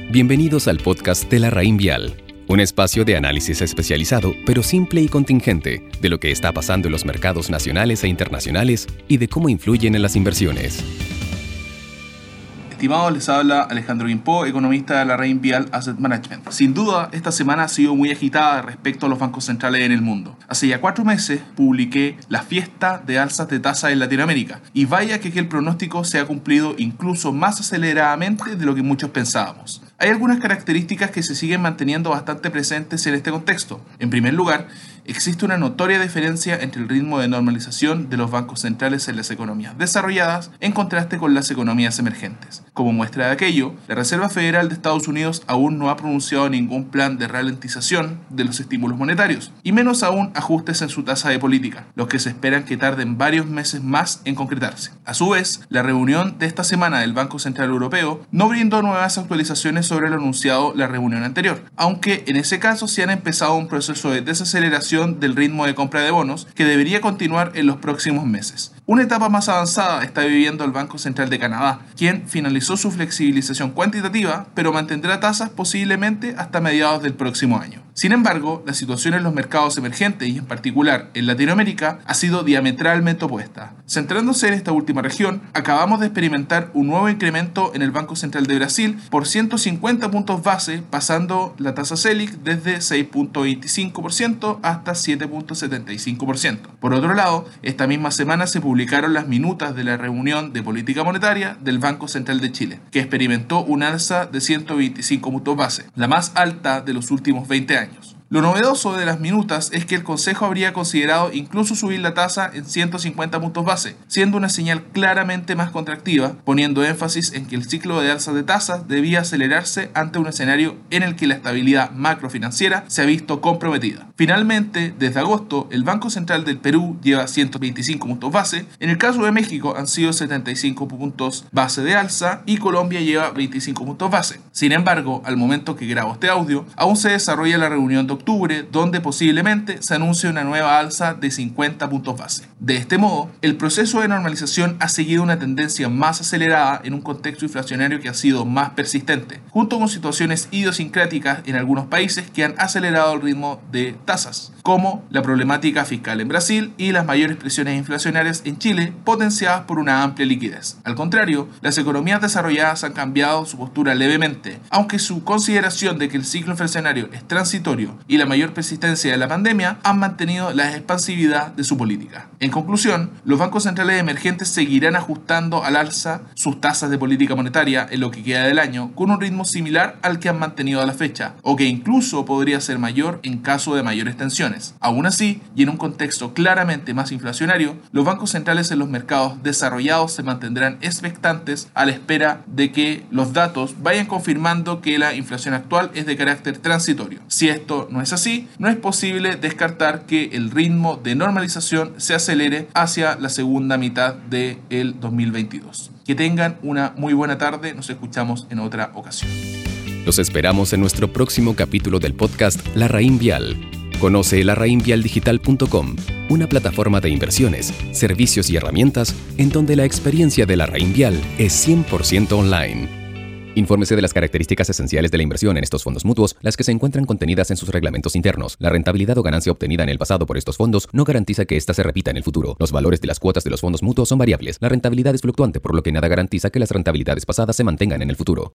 Bienvenidos al podcast de La Raín Vial, un espacio de análisis especializado, pero simple y contingente, de lo que está pasando en los mercados nacionales e internacionales y de cómo influyen en las inversiones. Estimados, les habla Alejandro Guimpó, economista de La Raín Vial Asset Management. Sin duda, esta semana ha sido muy agitada respecto a los bancos centrales en el mundo. Hace ya 4 meses publiqué la fiesta de alzas de tasa en Latinoamérica. Y vaya que el pronóstico se ha cumplido incluso más aceleradamente de lo que muchos pensábamos. Hay algunas características que se siguen manteniendo bastante presentes en este contexto. En primer lugar, existe una notoria diferencia entre el ritmo de normalización de los bancos centrales en las economías desarrolladas en contraste con las economías emergentes. Como muestra de aquello, la Reserva Federal de Estados Unidos aún no ha pronunciado ningún plan de ralentización de los estímulos monetarios, y menos aún ajustes en su tasa de política, los que se esperan que tarden varios meses más en concretarse. A su vez, la reunión de esta semana del Banco Central Europeo no brindó nuevas actualizaciones sobre lo anunciado la reunión anterior, aunque en ese caso sí han empezado un proceso de desaceleración del ritmo de compra de bonos que debería continuar en los próximos meses. Una etapa más avanzada está viviendo el Banco Central de Canadá, quien finalizó su flexibilización cuantitativa, pero mantendrá tasas posiblemente hasta mediados del próximo año. Sin embargo, la situación en los mercados emergentes y en particular en Latinoamérica ha sido diametralmente opuesta. Centrándose en esta última región, acabamos de experimentar un nuevo incremento en el Banco Central de Brasil por 150 puntos base, pasando la tasa Selic desde 6.25% hasta 7.75%. Por otro lado, esta misma semana se publicaron las minutas de la reunión de política monetaria del Banco Central de Chile, que experimentó un alza de 125 puntos base, la más alta de los últimos 20 años. Lo novedoso de las minutas es que el Consejo habría considerado incluso subir la tasa en 150 puntos base, siendo una señal claramente más contractiva, poniendo énfasis en que el ciclo de alza de tasas debía acelerarse ante un escenario en el que la estabilidad macrofinanciera se ha visto comprometida. Finalmente, desde agosto, el Banco Central del Perú lleva 125 puntos base, en el caso de México han sido 75 puntos base de alza y Colombia lleva 25 puntos base. Sin embargo, al momento que grabo este audio, aún se desarrolla la reunión de octubre, donde posiblemente se anuncie una nueva alza de 50 puntos base. De este modo, el proceso de normalización ha seguido una tendencia más acelerada en un contexto inflacionario que ha sido más persistente, junto con situaciones idiosincráticas en algunos países que han acelerado el ritmo de tasas, como la problemática fiscal en Brasil y las mayores presiones inflacionarias en Chile, potenciadas por una amplia liquidez. Al contrario, las economías desarrolladas han cambiado su postura levemente, aunque su consideración de que el ciclo inflacionario es transitorio y la mayor persistencia de la pandemia han mantenido la expansividad de su política. En conclusión, los bancos centrales emergentes seguirán ajustando al alza sus tasas de política monetaria en lo que queda del año con un ritmo similar al que han mantenido a la fecha, o que incluso podría ser mayor en caso de mayores tensiones. Aún así, y en un contexto claramente más inflacionario, los bancos centrales en los mercados desarrollados se mantendrán expectantes a la espera de que los datos vayan confirmando que la inflación actual es de carácter transitorio. Si esto no es así, no es posible descartar que el ritmo de normalización se acelere hacia la segunda mitad del 2022. Que tengan una muy buena tarde, nos escuchamos en otra ocasión. Los esperamos en nuestro próximo capítulo del podcast La Raín Vial. Conoce larainvialdigital.com, una plataforma de inversiones, servicios y herramientas en donde la experiencia de La Raín Vial es 100% online. Infórmese de las características esenciales de la inversión en estos fondos mutuos, las que se encuentran contenidas en sus reglamentos internos. La rentabilidad o ganancia obtenida en el pasado por estos fondos no garantiza que ésta se repita en el futuro. Los valores de las cuotas de los fondos mutuos son variables. La rentabilidad es fluctuante, por lo que nada garantiza que las rentabilidades pasadas se mantengan en el futuro.